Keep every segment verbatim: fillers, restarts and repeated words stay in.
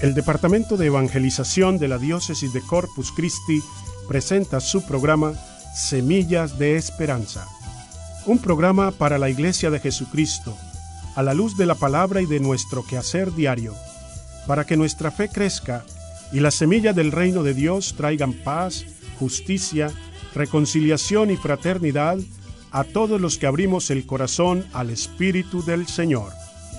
El Departamento de Evangelización de la Diócesis de Corpus Christi presenta su programa Semillas de Esperanza, un programa para la Iglesia de Jesucristo, a la luz de la palabra y de nuestro quehacer diario, para que nuestra fe crezca y las semillas del reino de Dios traigan paz, justicia, reconciliación y fraternidad a todos los que abrimos el corazón al Espíritu del Señor.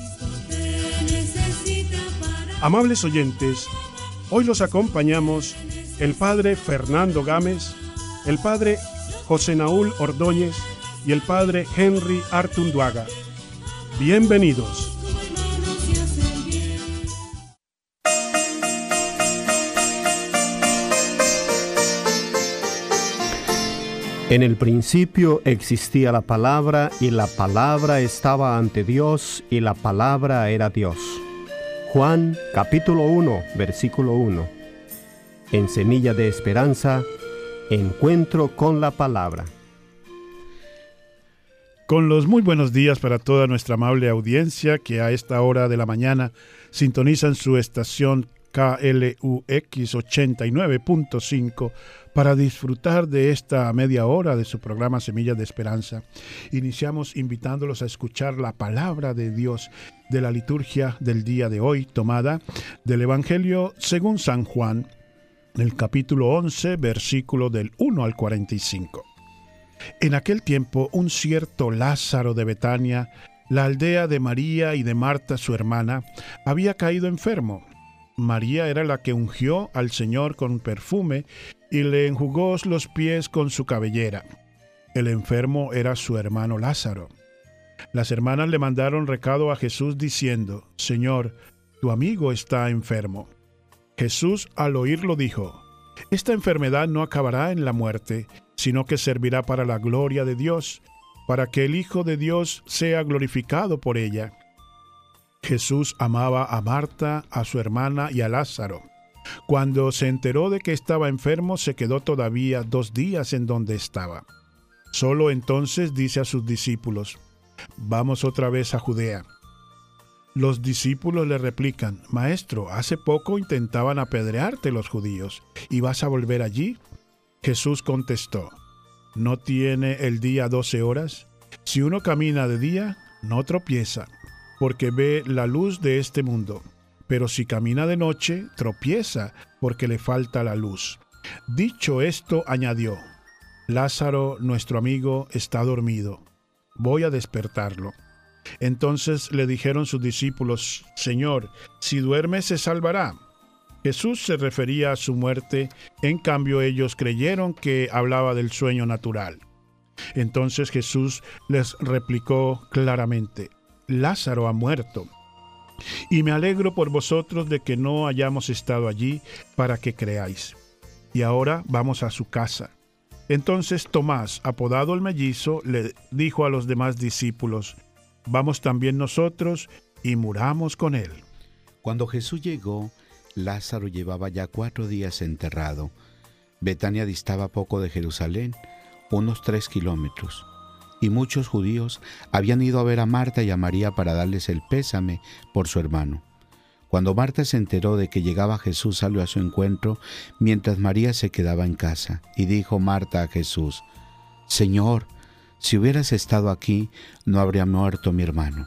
Amables oyentes, hoy los acompañamos el Padre Fernando Gámez, el Padre José Naúl Ordóñez y el Padre Henry Artunduaga. Bienvenidos. En el principio existía la palabra, y la palabra estaba ante Dios, y la palabra era Dios. Juan capítulo uno, versículo uno. En Semilla de Esperanza, encuentro con la palabra. Con los muy buenos días para toda nuestra amable audiencia que a esta hora de la mañana sintonizan su estación K L U X ochenta y nueve punto cinco para disfrutar de esta media hora de su programa Semillas de Esperanza. Iniciamos invitándolos a escuchar la palabra de Dios de la liturgia del día de hoy, tomada del Evangelio según San Juan, el capítulo once, versículo del uno al cuarenta y cinco. En aquel tiempo, un cierto Lázaro de Betania, la aldea de María y de Marta su hermana, había caído enfermo. María era la que ungió al Señor con perfume y le enjugó los pies con su cabellera. El enfermo era su hermano Lázaro. Las hermanas le mandaron recado a Jesús diciendo: Señor, tu amigo está enfermo. Jesús al oírlo dijo: Esta enfermedad no acabará en la muerte, sino que servirá para la gloria de Dios, para que el Hijo de Dios sea glorificado por ella. Jesús amaba a Marta, a su hermana y a Lázaro. Cuando se enteró de que estaba enfermo, se quedó todavía dos días en donde estaba. Solo entonces dice a sus discípulos: Vamos otra vez a Judea. Los discípulos le replican: Maestro, hace poco intentaban apedrearte los judíos, ¿y vas a volver allí? Jesús contestó: ¿No tiene el día doce horas? Si uno camina de día, no tropieza, porque ve la luz de este mundo. Pero si camina de noche, tropieza, porque le falta la luz. Dicho esto, añadió: Lázaro, nuestro amigo, está dormido. Voy a despertarlo. Entonces le dijeron sus discípulos: Señor, si duerme se salvará. Jesús se refería a su muerte, en cambio ellos creyeron que hablaba del sueño natural. Entonces Jesús les replicó claramente: Lázaro ha muerto, y me alegro por vosotros de que no hayamos estado allí para que creáis. Y ahora vamos a su casa. Entonces Tomás, apodado el mellizo, le dijo a los demás discípulos: Vamos también nosotros y muramos con él. Cuando Jesús llegó, Lázaro llevaba ya cuatro días enterrado. Betania distaba poco de Jerusalén, unos tres kilómetros, y muchos judíos habían ido a ver a Marta y a María para darles el pésame por su hermano. Cuando Marta se enteró de que llegaba Jesús, salió a su encuentro, mientras María se quedaba en casa, y dijo Marta a Jesús: Señor, si hubieras estado aquí, no habría muerto mi hermano.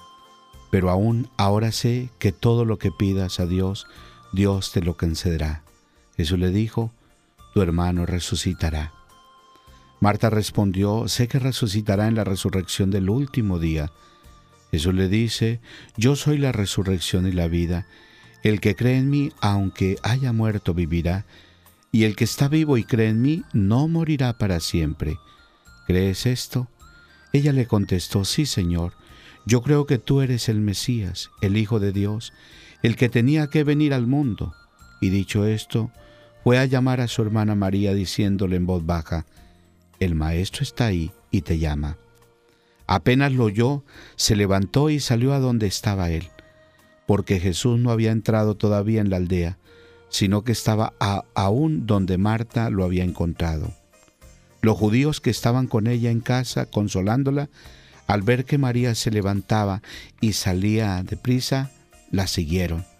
Pero aún ahora sé que todo lo que pidas a Dios, Dios te lo concederá. Jesús le dijo: Tu hermano resucitará. Marta respondió: Sé que resucitará en la resurrección del último día. Jesús le dice: Yo soy la resurrección y la vida. El que cree en mí, aunque haya muerto, vivirá. Y el que está vivo y cree en mí, no morirá para siempre. ¿Crees esto? Ella le contestó: Sí, Señor. Yo creo que tú eres el Mesías, el Hijo de Dios, el que tenía que venir al mundo. Y dicho esto, fue a llamar a su hermana María, diciéndole en voz baja: El Maestro está ahí y te llama. Apenas lo oyó, se levantó y salió a donde estaba él, porque Jesús no había entrado todavía en la aldea, sino que estaba a, aún donde Marta lo había encontrado. Los judíos que estaban con ella en casa, consolándola, al ver que María se levantaba y salía deprisa, la siguieron.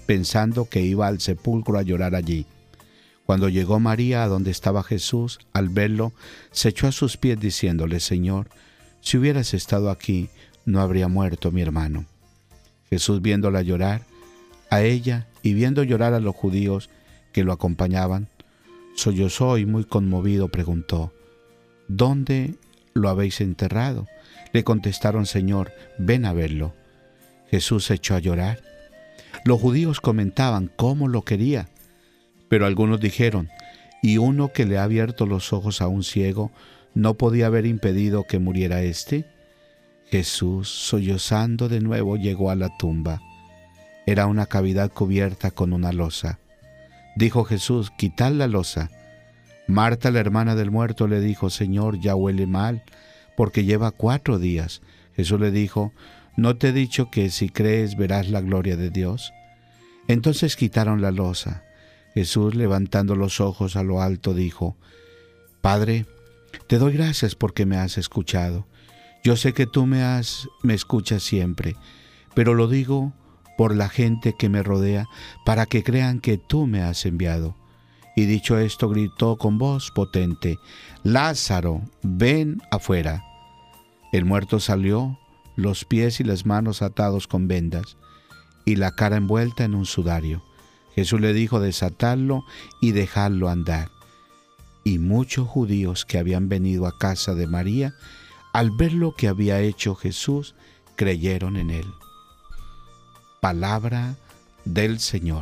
pensando que iba al sepulcro a llorar allí. Cuando llegó María a donde estaba Jesús, al verlo, se echó a sus pies diciéndole: Señor, si hubieras estado aquí, no habría muerto mi hermano. Jesús, viéndola llorar, a ella y viendo llorar a los judíos que lo acompañaban, sollozó y muy conmovido preguntó: ¿Dónde lo habéis enterrado? Le contestaron: Señor, ven a verlo. Jesús se echó a llorar. Los judíos comentaban cómo lo quería, pero algunos dijeron: ¿y uno que le ha abierto los ojos a un ciego no podía haber impedido que muriera éste? Jesús, sollozando de nuevo, llegó a la tumba. Era una cavidad cubierta con una losa. Dijo Jesús: quitad la losa. Marta, la hermana del muerto, le dijo: Señor, ya huele mal, porque lleva cuatro días. Jesús le dijo: ¿no te he dicho que si crees verás la gloria de Dios? Entonces quitaron la losa. Jesús, levantando los ojos a lo alto, dijo: Padre, te doy gracias porque me has escuchado. Yo sé que tú me has, me escuchas siempre, pero lo digo por la gente que me rodea, para que crean que tú me has enviado. Y dicho esto, gritó con voz potente: Lázaro, ven afuera. El muerto salió, los pies y las manos atados con vendas, y la cara envuelta en un sudario. Jesús le dijo: desatadlo y dejadlo andar. Y muchos judíos que habían venido a casa de María, al ver lo que había hecho Jesús, creyeron en él. Palabra del Señor.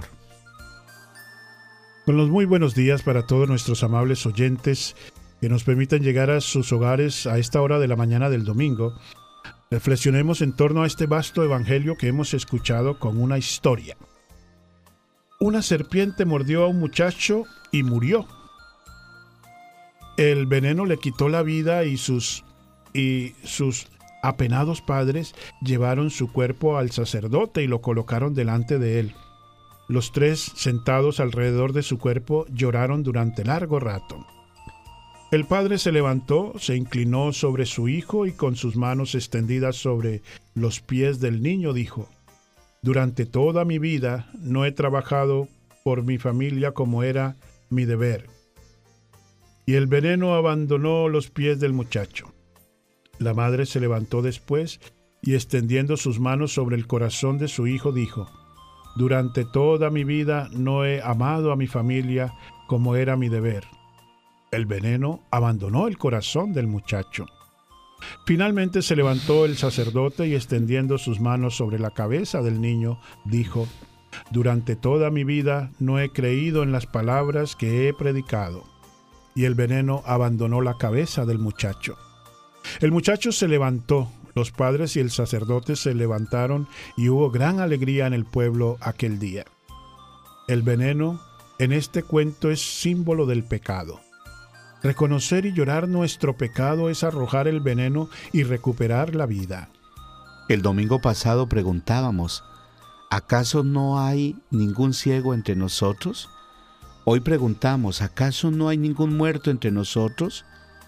Con los muy buenos días para todos nuestros amables oyentes que nos permitan llegar a sus hogares a esta hora de la mañana del domingo. Reflexionemos en torno a este vasto evangelio que hemos escuchado con una historia. Una serpiente mordió a un muchacho y murió. El veneno le quitó la vida y sus, y sus apenados padres llevaron su cuerpo al sacerdote y lo colocaron delante de él. Los tres, sentados alrededor de su cuerpo, lloraron durante largo rato. El padre se levantó, se inclinó sobre su hijo y con sus manos extendidas sobre los pies del niño dijo: Durante toda mi vida no he trabajado por mi familia como era mi deber. Y el veneno abandonó los pies del muchacho. La madre se levantó después y extendiendo sus manos sobre el corazón de su hijo dijo: Durante toda mi vida no he amado a mi familia como era mi deber. El veneno abandonó el corazón del muchacho. Finalmente se levantó el sacerdote y extendiendo sus manos sobre la cabeza del niño, dijo: Durante toda mi vida no he creído en las palabras que he predicado. Y el veneno abandonó la cabeza del muchacho. El muchacho se levantó, los padres y el sacerdote se levantaron y hubo gran alegría en el pueblo aquel día. El veneno en este cuento es símbolo del pecado. Reconocer y llorar nuestro pecado es arrojar el veneno y recuperar la vida. El domingo pasado preguntábamos: ¿acaso no hay ningún ciego entre nosotros? Hoy preguntamos: ¿acaso no hay ningún muerto entre nosotros?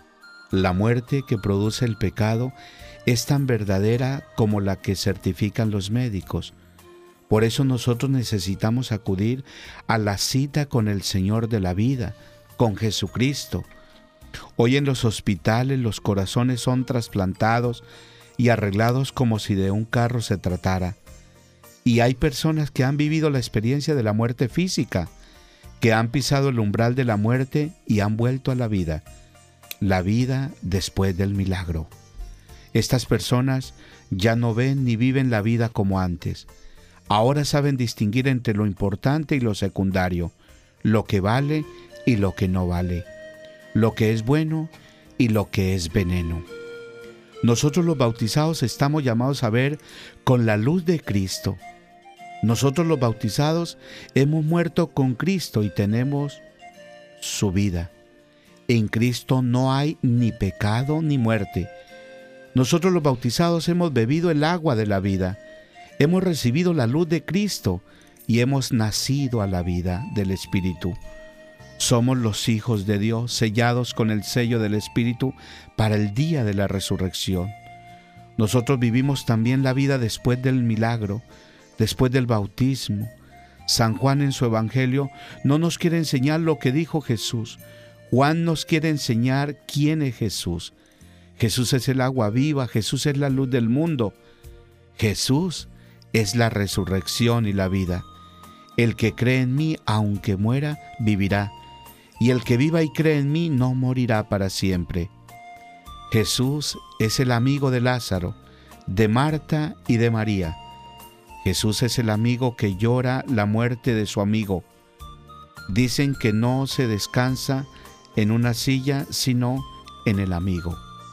La muerte que produce el pecado es tan verdadera como la que certifican los médicos. Por eso nosotros necesitamos acudir a la cita con el Señor de la vida, con Jesucristo. Hoy en los hospitales los corazones son trasplantados y arreglados como si de un carro se tratara. Y hay personas que han vivido la experiencia de la muerte física, que han pisado el umbral de la muerte y han vuelto a la vida. La vida después del milagro. Estas personas ya no ven ni viven la vida como antes. Ahora saben distinguir entre lo importante y lo secundario, lo que vale y lo que no vale, lo que es bueno y lo que es veneno. Nosotros los bautizados estamos llamados a ver con la luz de Cristo. Nosotros los bautizados hemos muerto con Cristo y tenemos su vida. En Cristo no hay ni pecado ni muerte. Nosotros los bautizados hemos bebido el agua de la vida, hemos recibido la luz de Cristo y hemos nacido a la vida del Espíritu. Somos los hijos de Dios, sellados con el sello del Espíritu para el día de la resurrección. Nosotros vivimos también la vida después del milagro, después del bautismo. San Juan en su Evangelio no nos quiere enseñar lo que dijo Jesús. Juan nos quiere enseñar quién es Jesús. Jesús es el agua viva, Jesús es la luz del mundo. Jesús es la resurrección y la vida. El que cree en mí, aunque muera, vivirá. Y el que viva y cree en mí, no morirá para siempre. Jesús es el amigo de Lázaro, de Marta y de María. Jesús es el amigo que llora la muerte de su amigo. Dicen que no se descansa en una silla, sino en el amigo.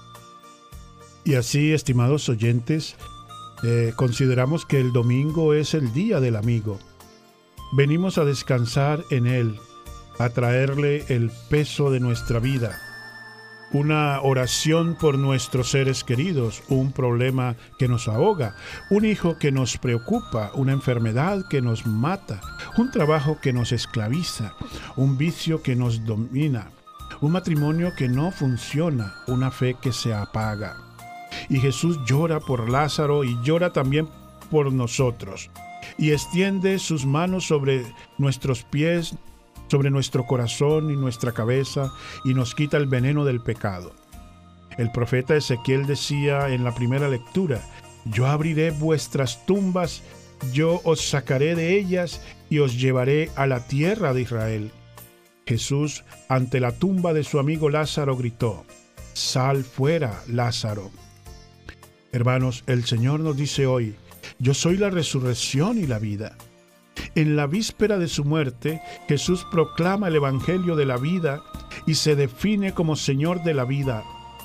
Y así, estimados oyentes, eh, consideramos que el domingo es el día del amigo. Venimos a descansar en él, a traerle el peso de nuestra vida, una oración por nuestros seres queridos, un problema que nos ahoga, un hijo que nos preocupa, una enfermedad que nos mata, un trabajo que nos esclaviza, un vicio que nos domina, un matrimonio que no funciona, una fe que se apaga. Y Jesús llora por Lázaro y llora también por nosotros, y extiende sus manos sobre nuestros pies, sobre nuestro corazón y nuestra cabeza, y nos quita el veneno del pecado. El profeta Ezequiel decía en la primera lectura: yo abriré vuestras tumbas, yo os sacaré de ellas y os llevaré a la tierra de Israel. Jesús, ante la tumba de su amigo Lázaro, gritó: sal fuera, Lázaro. Hermanos, el Señor nos dice hoy: yo soy la resurrección y la vida. En la víspera de su muerte, Jesús proclama el Evangelio de la vida y se define como Señor de la vida.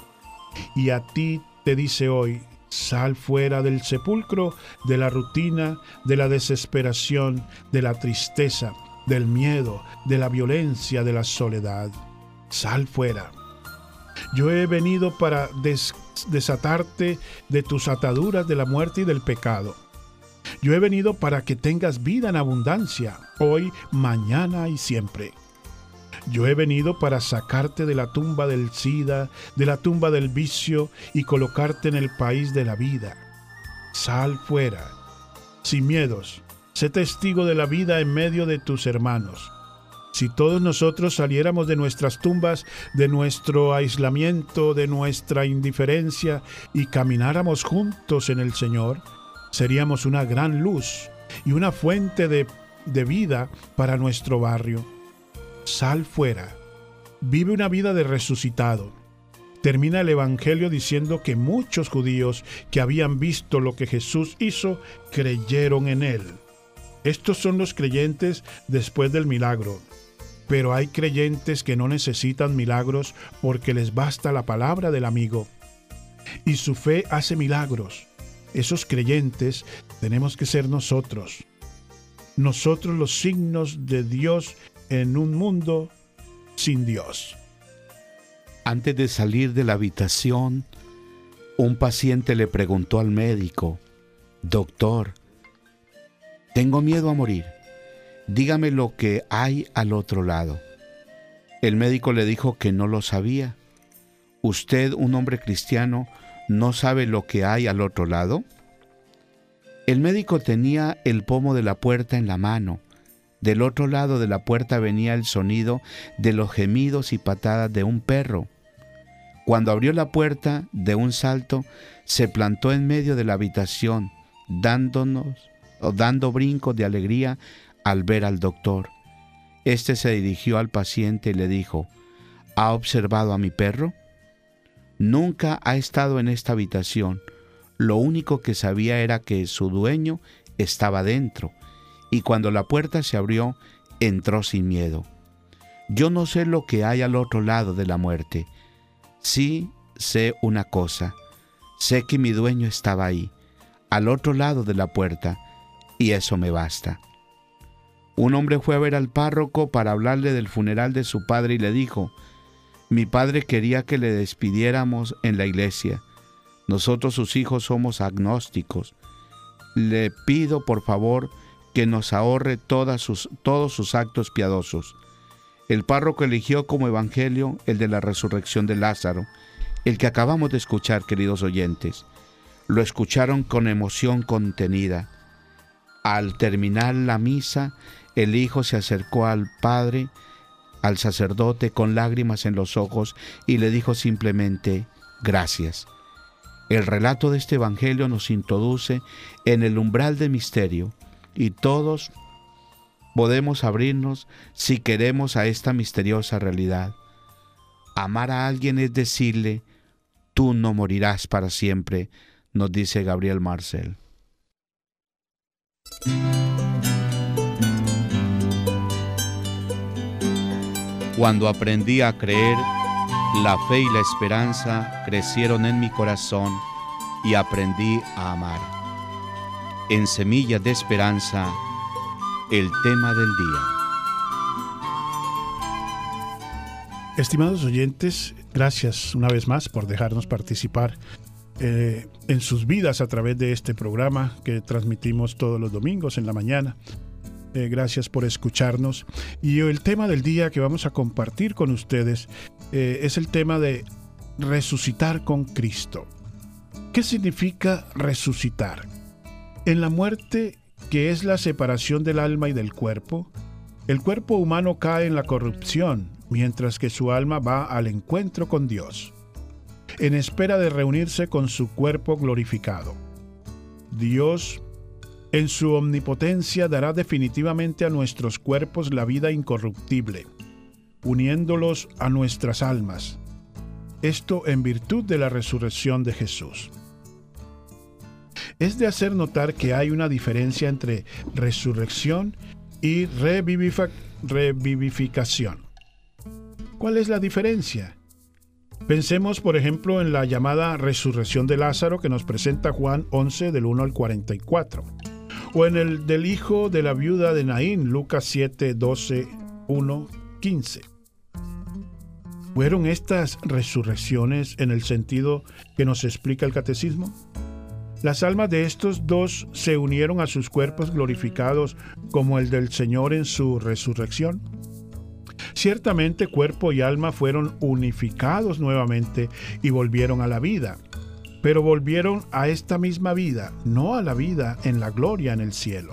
Y a ti te dice hoy: sal fuera del sepulcro, de la rutina, de la desesperación, de la tristeza, del miedo, de la violencia, de la soledad. Sal fuera. Yo he venido para des- desatarte de tus ataduras de la muerte y del pecado. Yo he venido para que tengas vida en abundancia, hoy, mañana y siempre. Yo he venido para sacarte de la tumba del SIDA, de la tumba del vicio, y colocarte en el país de la vida. Sal fuera, sin miedos. Sé testigo de la vida en medio de tus hermanos. Si todos nosotros saliéramos de nuestras tumbas, de nuestro aislamiento, de nuestra indiferencia, y camináramos juntos en el Señor, seríamos una gran luz y una fuente de, de vida para nuestro barrio. Sal fuera. Vive una vida de resucitado. Termina el Evangelio diciendo que muchos judíos que habían visto lo que Jesús hizo, creyeron en él. Estos son los creyentes después del milagro. Pero hay creyentes que no necesitan milagros porque les basta la palabra del amigo. Y su fe hace milagros. Esos creyentes tenemos que ser nosotros. Nosotros los signos de Dios en un mundo sin Dios. Antes de salir de la habitación, un paciente le preguntó al médico: doctor, tengo miedo a morir. Dígame lo que hay al otro lado. El médico le dijo que no lo sabía. ¿Usted, un hombre cristiano, no sabe lo que hay al otro lado? El médico tenía el pomo de la puerta en la mano. Del otro lado de la puerta venía el sonido de los gemidos y patadas de un perro. Cuando abrió la puerta, de un salto, se plantó en medio de la habitación, dándonos o dando brincos de alegría al ver al doctor. Este se dirigió al paciente y le dijo: ¿ha observado a mi perro? Nunca ha estado en esta habitación. Lo único que sabía era que su dueño estaba dentro, y cuando la puerta se abrió, entró sin miedo. Yo no sé lo que hay al otro lado de la muerte. Sí sé una cosa. Sé que mi dueño estaba ahí, al otro lado de la puerta, y eso me basta. Un hombre fue a ver al párroco para hablarle del funeral de su padre y le dijo: mi padre quería que le despidiéramos en la iglesia. Nosotros, sus hijos, somos agnósticos. Le pido, por favor, que nos ahorre todas sus, todos sus actos piadosos. El párroco eligió como evangelio el de la resurrección de Lázaro, el que acabamos de escuchar, queridos oyentes. Lo escucharon con emoción contenida. Al terminar la misa, El hijo se acercó al padre, al sacerdote, con lágrimas en los ojos y le dijo simplemente: gracias. El relato de este evangelio nos introduce en el umbral del misterio y todos podemos abrirnos si queremos a esta misteriosa realidad. Amar a alguien es decirle: tú no morirás para siempre, nos dice Gabriel Marcel. Cuando aprendí a creer, la fe y la esperanza crecieron en mi corazón y aprendí a amar. En Semillas de Esperanza, el tema del día. Estimados oyentes, gracias una vez más por dejarnos participar eh, en sus vidas a través de este programa que transmitimos todos los domingos en la mañana. Eh, gracias por escucharnos. Y el tema del día que vamos a compartir con ustedes eh, es el tema de resucitar con Cristo. ¿Qué significa resucitar? En la muerte, que es la separación del alma y del cuerpo, el cuerpo humano cae en la corrupción, mientras que su alma va al encuentro con Dios, en espera de reunirse con su cuerpo glorificado. Dios, en su omnipotencia, dará definitivamente a nuestros cuerpos la vida incorruptible, uniéndolos a nuestras almas. Esto en virtud de la resurrección de Jesús. Es de hacer notar que hay una diferencia entre resurrección y revivific- revivificación. ¿Cuál es la diferencia? Pensemos, por ejemplo, en la llamada resurrección de Lázaro que nos presenta Juan once, del uno al cuarenta y cuatro. O en el del hijo de la viuda de Naín, Lucas siete, doce, uno, quince. ¿Fueron estas resurrecciones en el sentido que nos explica el catecismo? Las almas de estos dos se unieron a sus cuerpos glorificados como el del Señor en su resurrección. Ciertamente cuerpo y alma fueron unificados nuevamente y volvieron a la vida, pero volvieron a esta misma vida, no a la vida en la gloria en el cielo.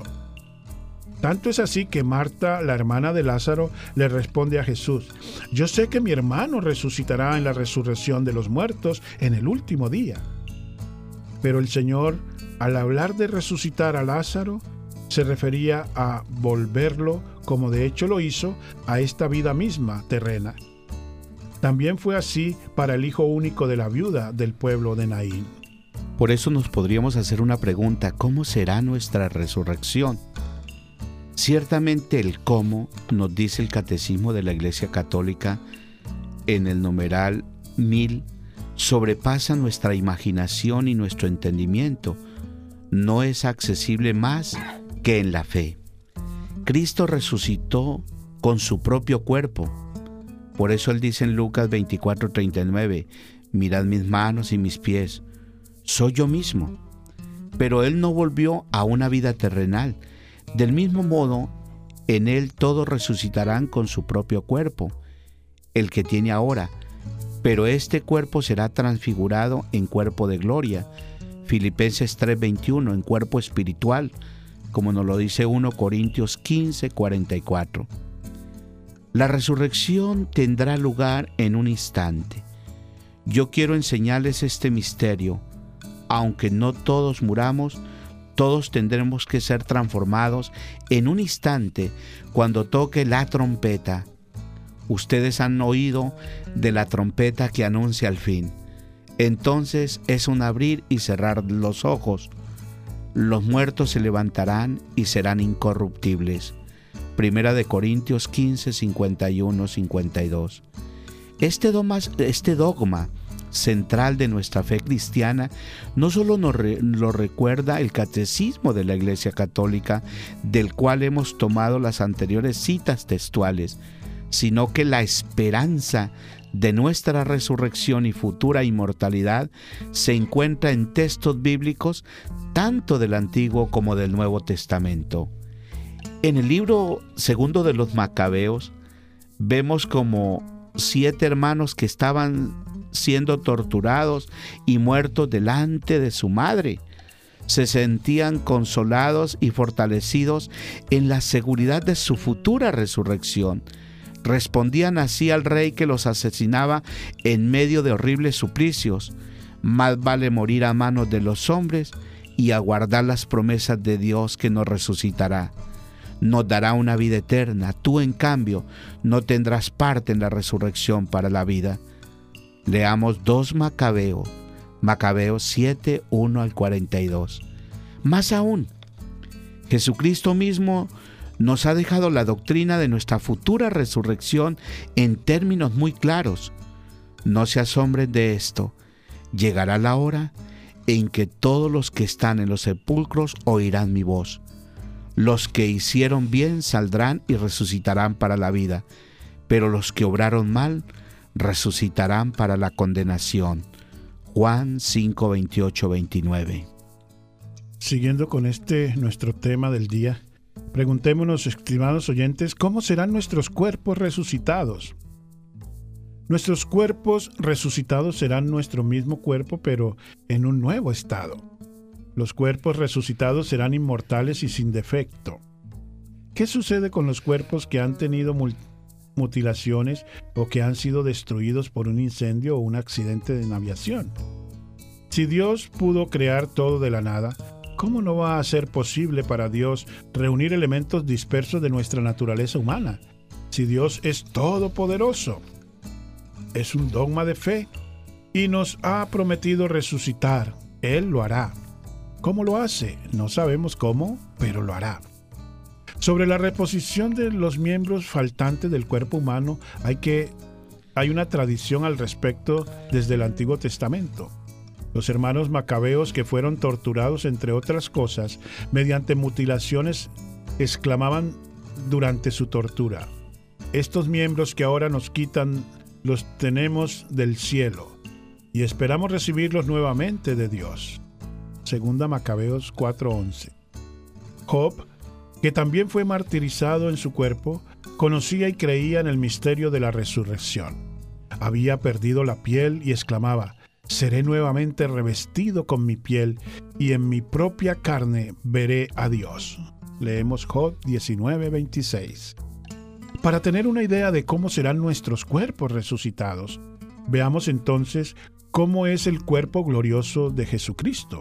Tanto es así que Marta, la hermana de Lázaro, le responde a Jesús: yo sé que mi hermano resucitará en la resurrección de los muertos en el último día. Pero el Señor, al hablar de resucitar a Lázaro, se refería a volverlo, como de hecho lo hizo, a esta vida misma terrena. También fue así para el hijo único de la viuda del pueblo de Naín. Por eso nos podríamos hacer una pregunta: ¿cómo será nuestra resurrección? Ciertamente el cómo, nos dice el Catecismo de la Iglesia Católica en el numeral mil, sobrepasa nuestra imaginación y nuestro entendimiento. No es accesible más que en la fe. Cristo resucitó con su propio cuerpo. Por eso Él dice en Lucas veinticuatro, treinta y nueve, mirad mis manos y mis pies, soy yo mismo. Pero Él no volvió a una vida terrenal. Del mismo modo, en Él todos resucitarán con su propio cuerpo, el que tiene ahora, pero este cuerpo será transfigurado en cuerpo de gloria. Filipenses tres, veintiuno, en cuerpo espiritual, como nos lo dice primera Corintios quince, cuarenta y cuatro. La resurrección tendrá lugar en un instante. Yo quiero enseñarles este misterio. Aunque no todos muramos, todos tendremos que ser transformados en un instante cuando toque la trompeta. Ustedes han oído de la trompeta que anuncia el fin. Entonces es un abrir y cerrar los ojos. Los muertos se levantarán y serán incorruptibles. Primera de Corintios quince, cincuenta y uno, cincuenta y dos. Este dogma, este dogma central de nuestra fe cristiana no solo nos re, lo recuerda el Catecismo de la Iglesia Católica, del cual hemos tomado las anteriores citas textuales, sino que la esperanza de nuestra resurrección y futura inmortalidad se encuentra en textos bíblicos tanto del Antiguo como del Nuevo Testamento. En el libro segundo de los Macabeos vemos como siete hermanos que estaban siendo torturados y muertos delante de su madre. se sentían consolados y fortalecidos en la seguridad de su futura resurrección. Respondían así al rey que los asesinaba en medio de horribles suplicios: más vale morir a manos de los hombres y aguardar las promesas de Dios, que nos resucitará. Nos dará una vida eterna. Tú, en cambio, no tendrás parte en la resurrección para la vida. Leamos dos Macabeos, Macabeos siete, uno al cuarenta y dos. Más aún, Jesucristo mismo nos ha dejado la doctrina de nuestra futura resurrección en términos muy claros. No se asombren de esto. Llegará la hora en que todos los que están en los sepulcros oirán mi voz. Los que hicieron bien saldrán y resucitarán para la vida, pero los que obraron mal resucitarán para la condenación. Juan cinco, veintiocho, veintinueve. Siguiendo con este nuestro tema del día, preguntémonos, estimados oyentes, ¿cómo serán nuestros cuerpos resucitados? Nuestros cuerpos resucitados serán nuestro mismo cuerpo, pero en un nuevo estado. Los cuerpos resucitados serán inmortales y sin defecto. ¿Qué sucede con los cuerpos que han tenido mutilaciones o que han sido destruidos por un incendio o un accidente en aviación? Si Dios pudo crear todo de la nada, ¿cómo no va a ser posible para Dios reunir elementos dispersos de nuestra naturaleza humana? Si Dios es todopoderoso. Es un dogma de fe y nos ha prometido resucitar. Él lo hará. ¿Cómo lo hace? No sabemos cómo, pero lo hará. Sobre la reposición de los miembros faltantes del cuerpo humano, hay, que, hay una tradición al respecto desde el Antiguo Testamento. Los hermanos macabeos, que fueron torturados, entre otras cosas, mediante mutilaciones, exclamaban durante su tortura: estos miembros que ahora nos quitan los tenemos del cielo y esperamos recibirlos nuevamente de Dios. Segunda Macabeos cuatro once. Job, que también fue martirizado en su cuerpo, conocía y creía en el misterio de la resurrección. Había perdido la piel y exclamaba: seré nuevamente revestido con mi piel y en mi propia carne veré a Dios. Leemos Job diecinueve veintiséis. Para tener una idea de cómo serán nuestros cuerpos resucitados, veamos entonces cómo es el cuerpo glorioso de Jesucristo.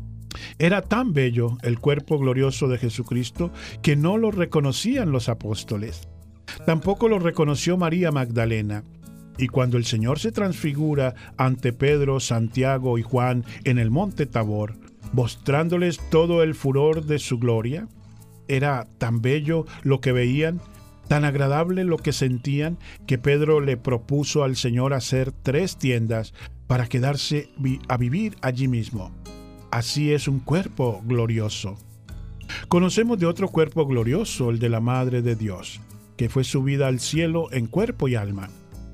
Era tan bello el cuerpo glorioso de Jesucristo que no lo reconocían los apóstoles. Tampoco lo reconoció María Magdalena. Y cuando el Señor se transfigura ante Pedro, Santiago y Juan en el monte Tabor, mostrándoles todo el furor de su gloria, era tan bello lo que veían, tan agradable lo que sentían, que Pedro le propuso al Señor hacer tres tiendas para quedarse vi- a vivir allí mismo. Así es un cuerpo glorioso. Conocemos de otro cuerpo glorioso, el de la Madre de Dios, que fue subida al cielo en cuerpo y alma.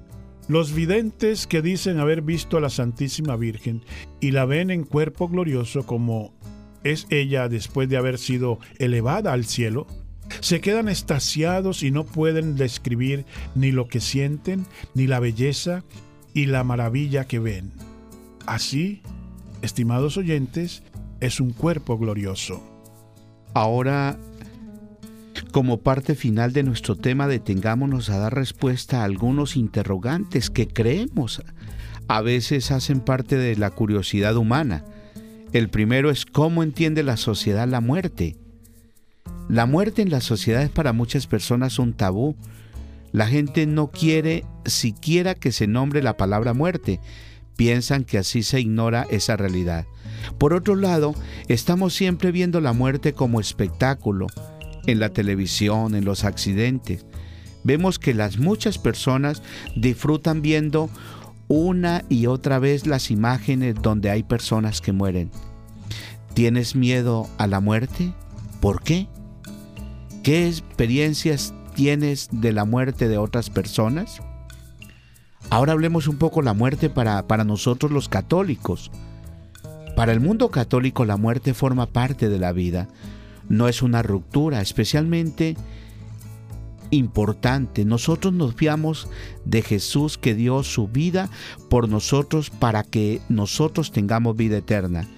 Los videntes que dicen haber visto a la Santísima Virgen y la ven en cuerpo glorioso como es ella después de haber sido elevada al cielo, se quedan extasiados y no pueden describir ni lo que sienten, ni la belleza y la maravilla que ven. Así, estimados oyentes, es un cuerpo glorioso. Ahora, como parte final de nuestro tema, detengámonos a dar respuesta a algunos interrogantes que creemos a veces hacen parte de la curiosidad humana. El primero es: ¿cómo entiende la sociedad la muerte? La muerte en la sociedad es para muchas personas un tabú. La gente no quiere siquiera que se nombre la palabra muerte. Piensan que así se ignora esa realidad. Por otro lado, estamos siempre viendo la muerte como espectáculo, en la televisión, en los accidentes. Vemos que las muchas personas disfrutan viendo una y otra vez las imágenes donde hay personas que mueren. ¿Tienes miedo a la muerte? ¿Por qué? ¿Qué experiencias tienes de la muerte de otras personas? Ahora hablemos un poco de la muerte para, para nosotros los católicos. Para el mundo católico, la muerte forma parte de la vida. No es una ruptura, especialmente importante. Nosotros nos fiamos de Jesús, que dio su vida por nosotros para que nosotros tengamos vida eterna.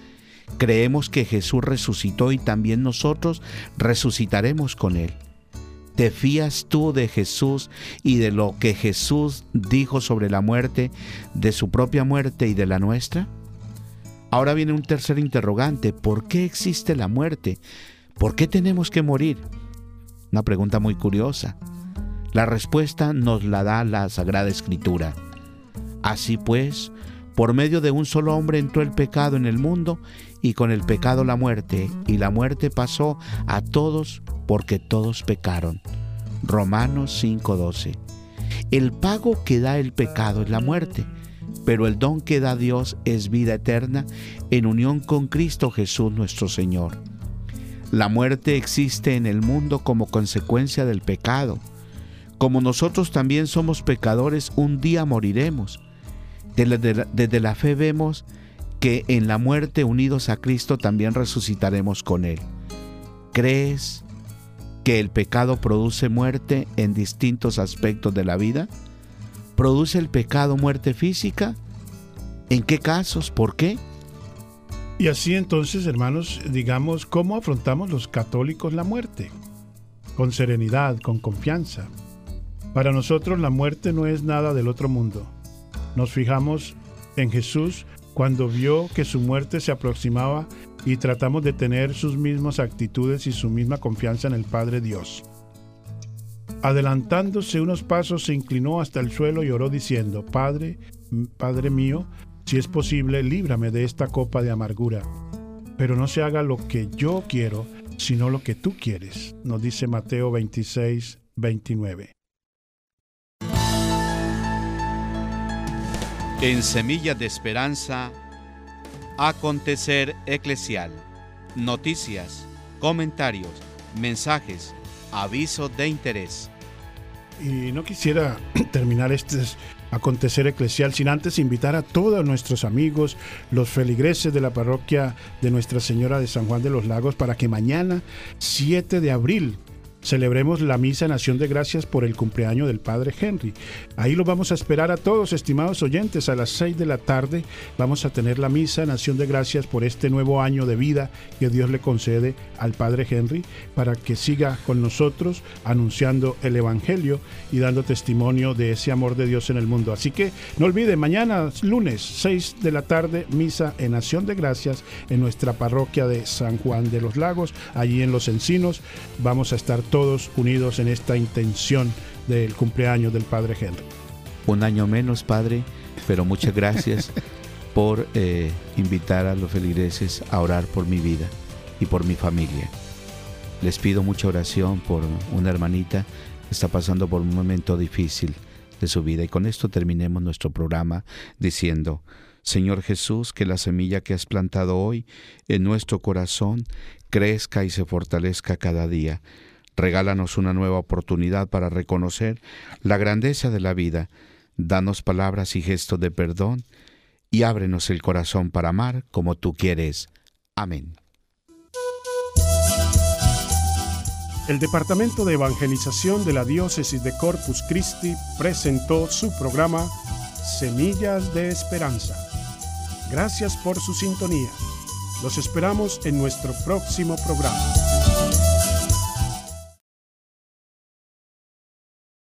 Creemos que Jesús resucitó y también nosotros resucitaremos con Él. ¿Te fías tú de Jesús y de lo que Jesús dijo sobre la muerte, de su propia muerte y de la nuestra? Ahora viene un tercer interrogante. ¿Por qué existe la muerte? ¿Por qué tenemos que morir? Una pregunta muy curiosa. La respuesta nos la da la Sagrada Escritura. Así pues, por medio de un solo hombre entró el pecado en el mundo, y con el pecado la muerte, y la muerte pasó a todos porque todos pecaron. Romanos cinco doce. El pago que da el pecado es la muerte, pero el don que da Dios es vida eterna en unión con Cristo Jesús nuestro Señor. La muerte existe en el mundo como consecuencia del pecado. Como nosotros también somos pecadores, un día moriremos. Desde la fe vemos que en la muerte, unidos a Cristo, también resucitaremos con Él. ¿Crees que el pecado produce muerte en distintos aspectos de la vida? ¿Produce el pecado muerte física? ¿En qué casos? ¿Por qué? Y así entonces, hermanos, digamos, ¿cómo afrontamos los católicos la muerte? Con serenidad, con confianza. Para nosotros la muerte no es nada del otro mundo. Nos fijamos en Jesús cuando vio que su muerte se aproximaba y tratamos de tener sus mismas actitudes y su misma confianza en el Padre Dios. Adelantándose unos pasos, se inclinó hasta el suelo y oró diciendo: Padre, Padre mío, si es posible, líbrame de esta copa de amargura, pero no se haga lo que yo quiero, sino lo que tú quieres, nos dice Mateo veintiséis, veintinueve. En Semillas de Esperanza, acontecer eclesial, noticias, comentarios, mensajes, avisos de interés. Y no quisiera terminar este acontecer eclesial sin antes invitar a todos nuestros amigos, los feligreses de la parroquia de Nuestra Señora de San Juan de los Lagos, para que mañana, siete de abril, celebremos la misa en acción de gracias por el cumpleaños del Padre Henry. Ahí los vamos a esperar a todos, estimados oyentes. A las seis de la tarde vamos a tener la misa en acción de gracias por este nuevo año de vida que Dios le concede al Padre Henry, para que siga con nosotros anunciando el Evangelio y dando testimonio de ese amor de Dios en el mundo. Así que no olviden, mañana lunes, seis de la tarde, misa en acción de gracias en nuestra parroquia de San Juan de los Lagos, allí en Los Encinos. Vamos a estar todos unidos en esta intención del cumpleaños del Padre Henry. Un año menos, Padre, pero muchas gracias por eh, invitar a los feligreses a orar por mi vida y por mi familia. Les pido mucha oración por una hermanita que está pasando por un momento difícil de su vida. Y con esto terminemos nuestro programa diciendo: Señor Jesús, que la semilla que has plantado hoy en nuestro corazón crezca y se fortalezca cada día. Regálanos una nueva oportunidad para reconocer la grandeza de la vida. Danos palabras y gestos de perdón y ábrenos el corazón para amar como tú quieres. Amén. El Departamento de Evangelización de la Diócesis de Corpus Christi presentó su programa Semillas de Esperanza. Gracias por su sintonía. Los esperamos en nuestro próximo programa.